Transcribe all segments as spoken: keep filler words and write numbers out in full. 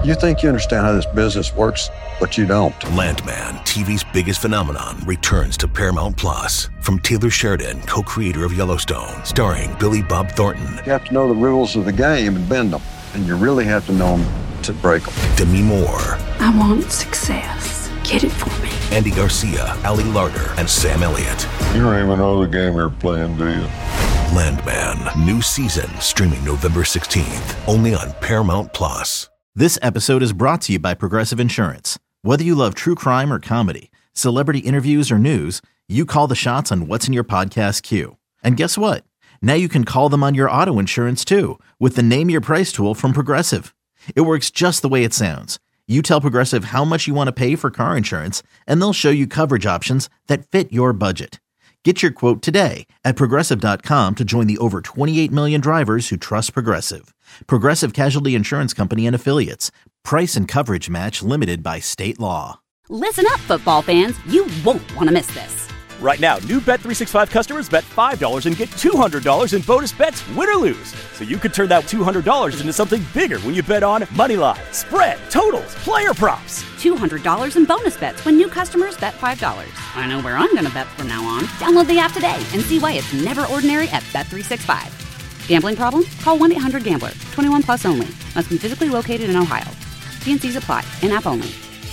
You think you understand how this business works, but you don't. Landman, T V's biggest phenomenon, returns to Paramount Plus. From Taylor Sheridan, co-creator of Yellowstone, starring Billy Bob Thornton. You have to know the rules of the game and bend them, and you really have to know them to break them. Demi Moore. I want success. Get it for me. Andy Garcia, Ali Larter, and Sam Elliott. You don't even know the game you're playing, do you? Landman, new season, streaming November sixteenth, only on Paramount Plus. This episode is brought to you by Progressive Insurance. Whether you love true crime or comedy, celebrity interviews or news, you call the shots on what's in your podcast queue. And guess what? Now you can call them on your auto insurance too, with the Name Your Price tool from Progressive. It works just the way it sounds. You tell Progressive how much you want to pay for car insurance, and they'll show you coverage options that fit your budget. Get your quote today at Progressive dot com to join the over twenty-eight million drivers who trust Progressive. Progressive Casualty Insurance Company and Affiliates. Price and coverage match limited by state law. Listen up, football fans. You won't want to miss this. Right now, new Bet three sixty-five customers bet five dollars and get two hundred dollars in bonus bets, win or lose. So you could turn that two hundred dollars into something bigger when you bet on money line, spread, totals, player props. two hundred dollars in bonus bets when new customers bet five dollars. I know where I'm going to bet from now on. Download the app today and see why it's never ordinary at Bet three sixty-five. Gambling problem? Call one eight hundred gambler. twenty-one plus only. Must be physically located in Ohio. T and C's apply. In-app only.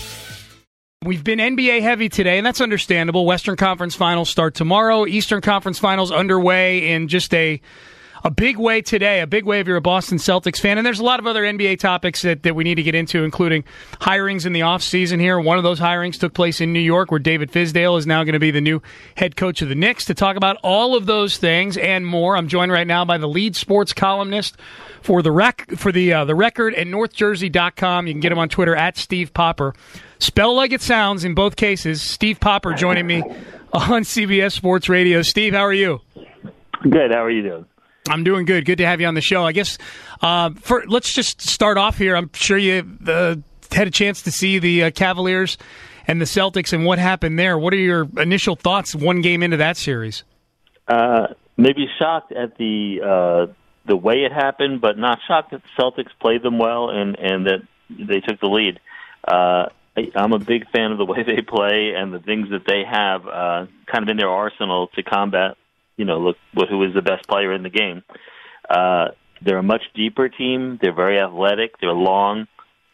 We've been N B A heavy today, and that's understandable. Western Conference Finals start tomorrow. Eastern Conference Finals underway in just a a big way today, a big way if you're a Boston Celtics fan. And there's a lot of other N B A topics that, that we need to get into, including hirings in the offseason here. One of those hirings took place in New York, where David Fizdale is now going to be the new head coach of the Knicks. To talk about all of those things and more, I'm joined right now by the lead sports columnist for the rec for the uh, the Record and North Jersey dot com. You can get him on Twitter at Steve Popper. Spell like it sounds in both cases. Steve Popper joining me on C B S Sports Radio. Steve, how are you? Good. How are you doing? I'm doing good. Good to have you on the show. I guess uh, for, let's just start off here. I'm sure you uh, had a chance to see the uh, Cavaliers and the Celtics and what happened there. What are your initial thoughts one game into that series? Uh, maybe shocked at the uh, the way it happened, but not shocked that the Celtics played them well and, and that they took the lead. Uh, I'm a big fan of the way they play and the things that they have uh, kind of in their arsenal to combat, you know, look who is the best player in the game. Uh, they're a much deeper team. They're very athletic. They're long.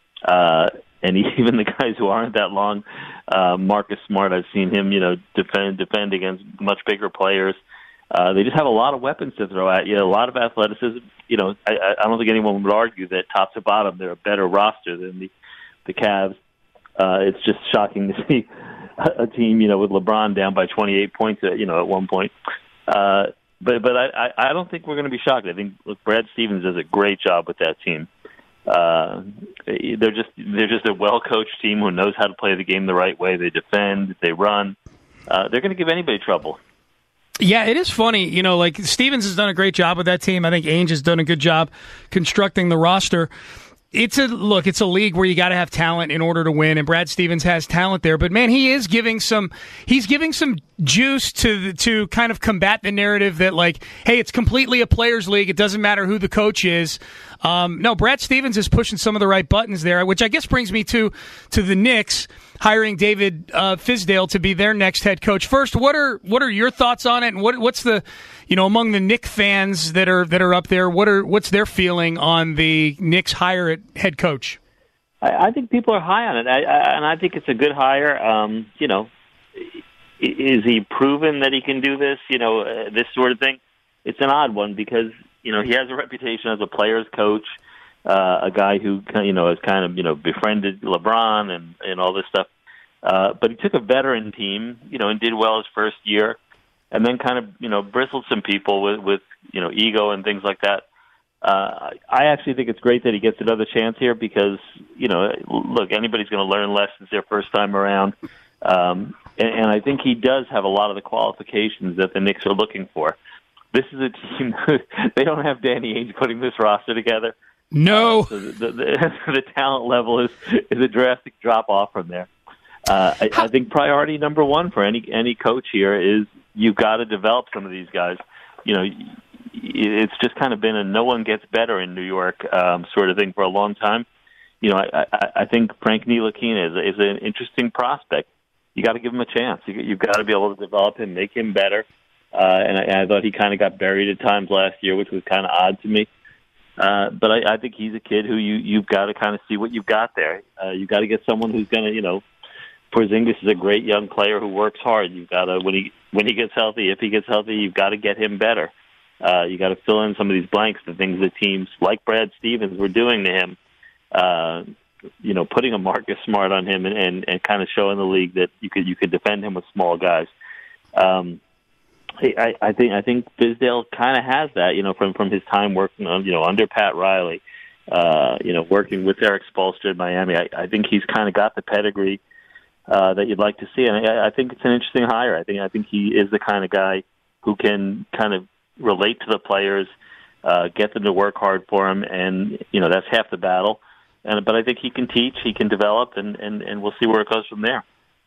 Uh, and even the guys who aren't that long, uh, Marcus Smart, I've seen him, you know, defend defend against much bigger players. Uh, they just have a lot of weapons to throw at you, a lot of athleticism. You know, I, I don't think anyone would argue that top to bottom they're a better roster than the, the Cavs. Uh, it's just shocking to see a team, you know, with LeBron down by twenty-eight points, at, you know, at one point. Uh, but but I, I don't think we're going to be shocked. I think look, Brad Stevens does a great job with that team. Uh, they're just they're just a well-coached team who knows how to play the game the right way. They defend, they run. Uh, they're going to give anybody trouble. Yeah, it is funny. You know, like Stevens has done a great job with that team. I think Ainge has done a good job constructing the roster. It's a look. It's a league where you got to have talent in order to win, and Brad Stevens has talent there. But man, he is giving some. He's giving some juice to to kind of combat the narrative that like, hey, it's completely a players' league. It doesn't matter who the coach is. Um, no, Brad Stevens is pushing some of the right buttons there, which I guess brings me to to the Knicks hiring David uh, Fizdale to be their next head coach. First, what are what are your thoughts on it, and what what's the you know among the Knicks fans that are that are up there? What are what's their feeling on the Knicks hire at head coach? I, I think people are high on it, I, I, and I think it's a good hire. Um, you know, is he proven that he can do this? You know, uh, this sort of thing. It's an odd one because you know he has a reputation as a player's coach. Uh, a guy who, you know, has kind of, you know, befriended LeBron and, and all this stuff. Uh, but he took a veteran team, you know, and did well his first year, and then kind of, you know, bristled some people with, with you know, ego and things like that. Uh, I actually think it's great that he gets another chance here because, you know, look, anybody's going to learn lessons their first time around. Um, and, and I think he does have a lot of the qualifications that the Knicks are looking for. This is a team, they don't have Danny Ainge putting this roster together. No, uh, so the, the, the, the talent level is, is a drastic drop off from there. Uh, I, I think priority number one for any any coach here is you've got to develop some of these guys. You know, it's just kind of been a no one gets better in New York um, sort of thing for a long time. you know, I, I, I think Frank Ntilikina is, is an interesting prospect. You got to give him a chance. You, you've got to be able to develop him, make him better. Uh, and, I, and I thought he kind of got buried at times last year, which was kind of odd to me. Uh, but I, I think he's a kid who you, you've got to kind of see what you've got there. Uh, you've got to get someone who's going to, you know, Porzingis is a great young player who works hard. You've got to, when he when he gets healthy, if he gets healthy, you've got to get him better. Uh, you got to fill in some of these blanks, the things that teams like Brad Stevens were doing to him. Uh, you know, putting a Marcus Smart on him and, and, and kind of showing the league that you could you could defend him with small guys. Um, I, I think I think Fizdale kind of has that, you know, from, from his time working on, you know, under Pat Riley, uh, you know, working with Eric Spoelstra in Miami. I, I think he's kind of got the pedigree uh, that you'd like to see, and I, I think it's an interesting hire. I think I think he is the kind of guy who can kind of relate to the players, uh, get them to work hard for him, and you know that's half the battle. And but I think he can teach, he can develop, and, and, and we'll see where it goes from there.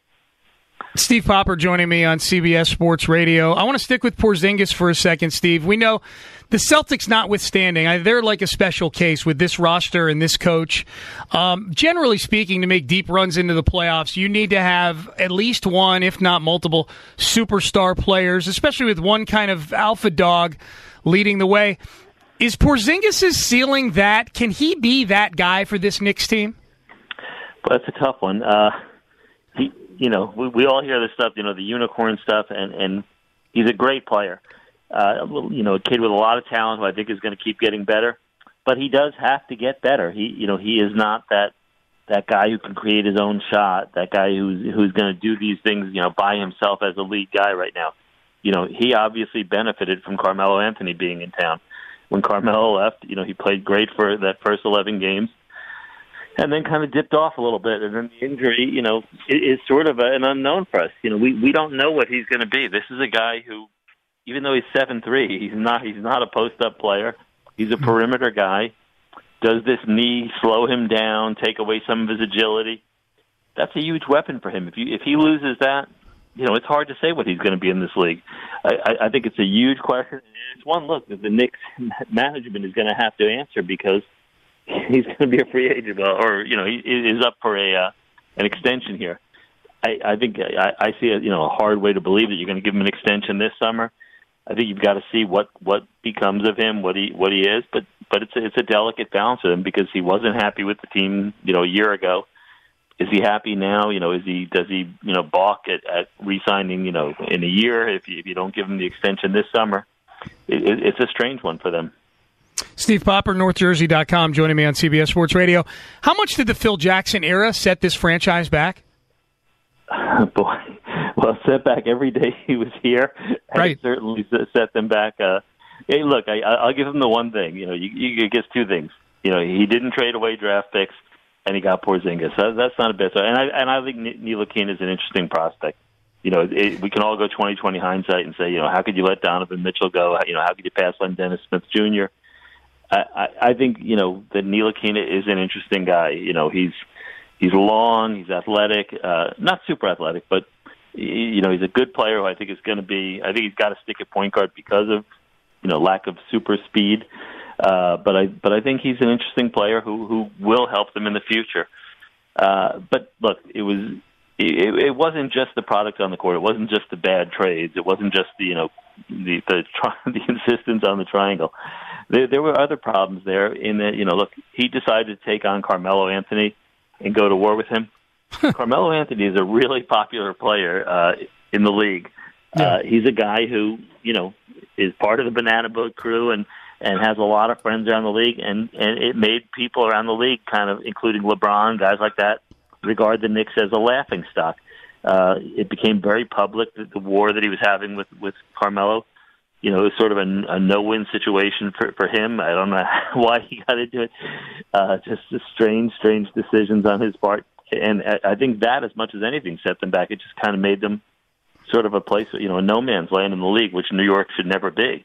Steve Popper joining me on C B S Sports Radio. I want to stick with Porzingis for a second, Steve. We know the Celtics notwithstanding, they're like a special case with this roster and this coach. Um, generally speaking, to make deep runs into the playoffs, you need to have at least one, if not multiple, superstar players, especially with one kind of alpha dog leading the way. Is Porzingis' ceiling that? Can he be that guy for this Knicks team? Well, that's a tough one. Uh, he, you know, we, we all hear this stuff, you know, the unicorn stuff, and, and he's a great player. Uh, you know, a kid with a lot of talent who I think is going to keep getting better. But he does have to get better. He, you know, he is not that that guy who can create his own shot, that guy who's who's going to do these things, you know, by himself as a lead guy right now. You know, he obviously benefited from Carmelo Anthony being in town. When Carmelo left, you know, he played great for that first eleven games, and then kind of dipped off a little bit. And then the injury, you know, is sort of a, an unknown for us. You know, we, we don't know what he's going to be. This is a guy who, even though he's seven three, he's not he's not a post-up player. He's a perimeter guy. Does this knee slow him down, take away some of his agility? That's a huge weapon for him. If you if he loses that, you know, it's hard to say what he's going to be in this league. I, I think it's a huge question. It's one look that the Knicks management is going to have to answer because he's going to be a free agent, well, or you know, he is up for a uh, an extension here. I, I think I, I see a you know a hard way to believe that you're going to give him an extension this summer. I think you've got to see what, what becomes of him, what he what he is, but but it's a, it's a delicate balance with him because he wasn't happy with the team, you know, a year ago. Is he happy now? You know, is he does he you know balk at, at re-signing? You know, in a year if you, if you don't give him the extension this summer, it, it, it's a strange one for them. Steve Popper, North Jersey dot com, joining me on C B S Sports Radio. How much did the Phil Jackson era set this franchise back? Boy, well, set back every day he was here. Right, it certainly set them back. Uh, hey, look, I, I'll give him the one thing. You know, you, you get two things. You know, he didn't trade away draft picks. And he got Porzingis. So that's not a bad start. And I and I think Ntilikina is an interesting prospect. You know, it, we can all go twenty twenty hindsight and say, you know, how could you let Donovan Mitchell go? You know, how could you pass on Dennis Smith Junior? I, I, I think you know that Ntilikina is an interesting guy. You know, he's he's long, he's athletic, uh, not super athletic, but you know, he's a good player who I think is going to be. I think he's got to stick at point guard because of you know lack of super speed. Uh, but I but I think he's an interesting player who, who will help them in the future. Uh, but look, it was it, it wasn't just the product on the court. It wasn't just the bad trades. It wasn't just the you know the the, the insistence on the triangle. There, there were other problems there. In that you know, look, he decided to take on Carmelo Anthony and go to war with him. Carmelo Anthony is a really popular player uh, in the league. Yeah. Uh, he's a guy who you know is part of the Banana Boat crew and. and has a lot of friends around the league, and, and it made people around the league, kind of including LeBron, guys like that, regard the Knicks as a laughingstock. Uh, it became very public that the war that he was having with, with Carmelo, you know, it was sort of a, a no-win situation for, for him. I don't know why he got into it. Uh, just, just strange, strange decisions on his part. And I think that, as much as anything, set them back. It just kind of made them sort of a place, you know, a no man's land in the league, which New York should never be.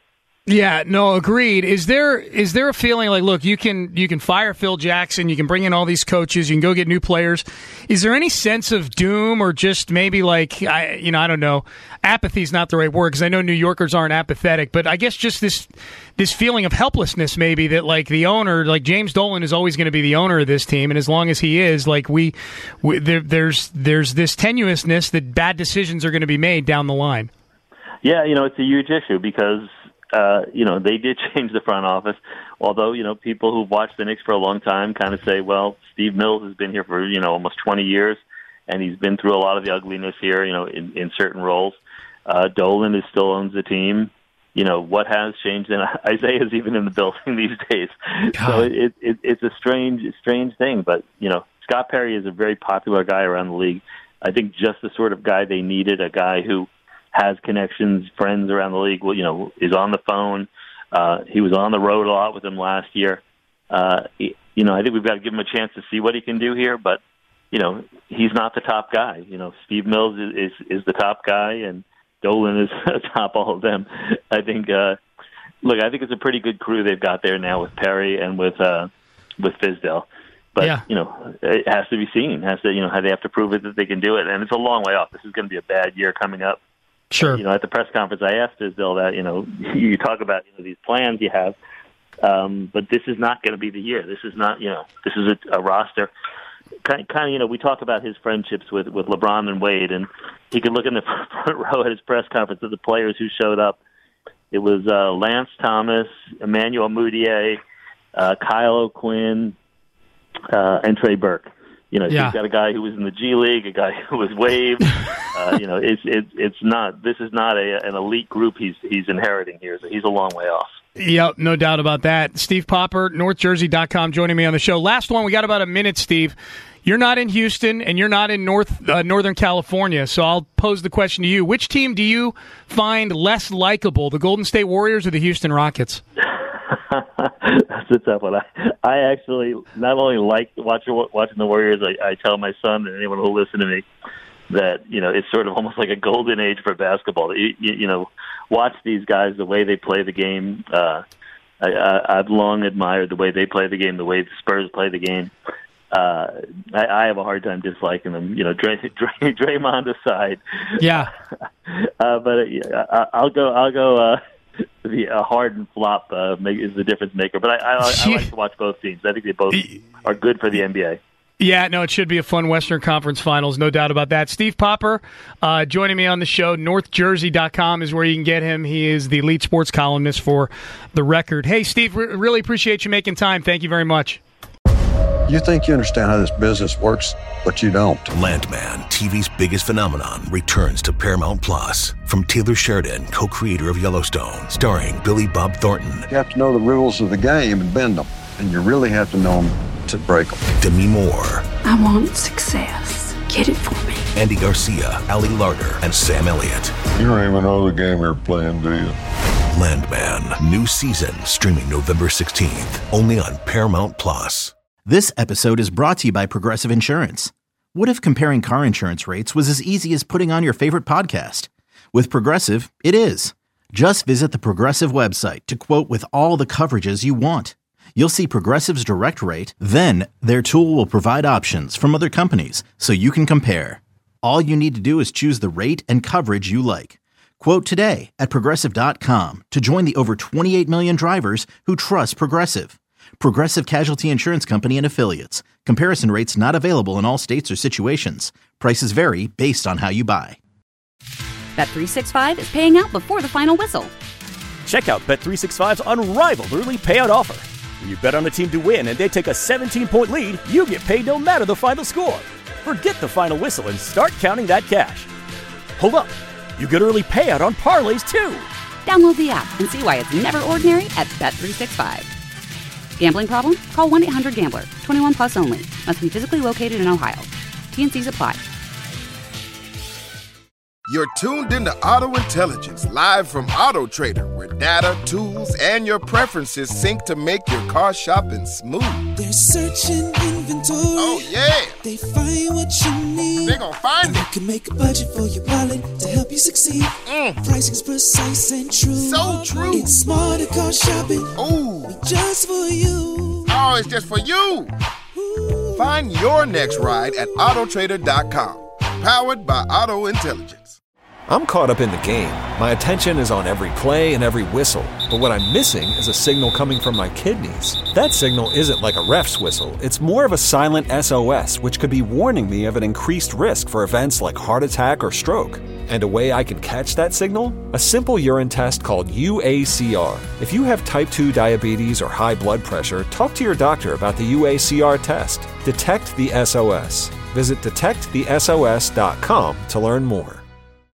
Yeah, no, agreed. Is there is there a feeling like, look, you can you can fire Phil Jackson, you can bring in all these coaches, you can go get new players. Is there any sense of doom or just maybe like, I you know, I don't know, apathy is not the right word because I know New Yorkers aren't apathetic, but I guess just this this feeling of helplessness maybe that like the owner, like James Dolan is always going to be the owner of this team, and as long as he is, like we, we there, there's there's this tenuousness that bad decisions are going to be made down the line. Yeah, you know, it's a huge issue because Uh, you know, they did change the front office, although, you know, people who've watched the Knicks for a long time kind of say, well, Steve Mills has been here for, you know, almost twenty years, and he's been through a lot of the ugliness here, you know, in, in certain roles. Uh, Dolan is still owns the team. You know, what has changed? And Isaiah's even in the building these days. God. So it, it, it's a strange, strange thing. But, you know, Scott Perry is a very popular guy around the league. I think just the sort of guy they needed, a guy who has connections, friends around the league, you know, is on the phone. Uh, he was on the road a lot with them last year. Uh, he, you know, I think we've got to give him a chance to see what he can do here, but, you know, he's not the top guy. You know, Steve Mills is, is, is the top guy, and Dolan is atop all of them. I think, uh, look, I think it's a pretty good crew they've got there now with Perry and with, uh, with Fizdale. But, yeah. you know, it has to be seen. It has to, you know, they have to prove it that they can do it. And it's a long way off. This is going to be a bad year coming up. Sure. You know, at the press conference, I asked Fizdale that, you know, you talk about you know, these plans you have, um, but this is not going to be the year. This is not, you know, this is a, a roster. Kind, kind of, you know, we talk about his friendships with, with LeBron and Wade, and he could look in the front row at his press conference at the players who showed up. It was uh, Lance Thomas, Emmanuel Mudiay, uh, Kyle O'Quinn, uh, and Trey Burke. You know, yeah. He's got a guy who was in the G League, a guy who was waived. uh, you know, it's it's it's not. This is not a, an elite group he's he's inheriting here. So he's a long way off. Yep, no doubt about that. Steve Popper, North Jersey dot com, joining me on the show. Last one, we got about a minute, Steve. You're not in Houston, and you're not in North uh, Northern California, so I'll pose the question to you. Which team do you find less likable, the Golden State Warriors or the Houston Rockets? That's a tough one. I, I actually not only like watching watching the Warriors. I, I tell my son and anyone who will listen to me that you know it's sort of almost like a golden age for basketball. You, you, you know, watch these guys, the way they play the game. Uh, I, I, I've long admired the way they play the game, the way the Spurs play the game. Uh, I, I have a hard time disliking them. You know, Dray, Dray, Draymond aside. Yeah. uh, but uh, I, I'll go. I'll go. Uh, The uh, Harden flop uh, make, is the difference maker, but I, I, I like to watch both teams. I think they both are good for the N B A. Yeah, no, it should be a fun Western Conference Finals, no doubt about that. Steve Popper uh, joining me on the show. North Jersey dot com is where you can get him. He is the lead sports columnist for The Record. Hey, Steve, re- really appreciate you making time. Thank you very much. You think you understand how this business works, but you don't. Landman, T V's biggest phenomenon, returns to Paramount Plus. From Taylor Sheridan, co-creator of Yellowstone, starring Billy Bob Thornton. You have to know the rules of the game and bend them, and you really have to know them to break them. Demi Moore. I want success. Get it for me. Andy Garcia, Ali Larter, and Sam Elliott. You don't even know the game you're playing, do you? Landman, new season, streaming November sixteenth, only on Paramount Plus. This episode is brought to you by Progressive Insurance. What if comparing car insurance rates was as easy as putting on your favorite podcast? With Progressive, it is. Just visit the Progressive website to quote with all the coverages you want. You'll see Progressive's direct rate, then their tool will provide options from other companies so you can compare. All you need to do is choose the rate and coverage you like. Quote today at Progressive dot com to join the over twenty-eight million drivers who trust Progressive. Progressive Casualty Insurance Company and Affiliates. Comparison rates not available in all states or situations. Prices vary based on how you buy. Bet three sixty-five is paying out before the final whistle. Check out Bet three sixty-five's unrivaled early payout offer. When you bet on a team to win and they take a seventeen-point lead, you get paid no matter the final score. Forget the final whistle and start counting that cash. Hold up. You get early payout on parlays, too. Download the app and see why it's never ordinary at Bet three sixty-five. Gambling problem? Call one eight hundred gambler. twenty-one plus only. Must be physically located in Ohio. T N Cs apply. You're tuned into Auto Intelligence, live from Auto Trader, where data, tools, and your preferences sync to make your car shopping smooth. They're searching inventory. Oh, yeah. They find what you need. They're gonna find and it. They can make a budget for your wallet to help you you succeed. Mm. Pricing's precise and true. So true. It's smarter car shopping. Ooh. Just for you. Oh, it's just for you. Ooh. Find your next ride at auto trader dot com. Powered by Auto Intelligence. I'm caught up in the game. My attention is on every play and every whistle. But what I'm missing is a signal coming from my kidneys. That signal isn't like a ref's whistle. It's more of a silent S O S, which could be warning me of an increased risk for events like heart attack or stroke. And a way I can catch that signal? A simple urine test called U A C R. If you have type two diabetes or high blood pressure, talk to your doctor about the U A C R test. Detect the S O S. Visit detect the S O S dot com to learn more.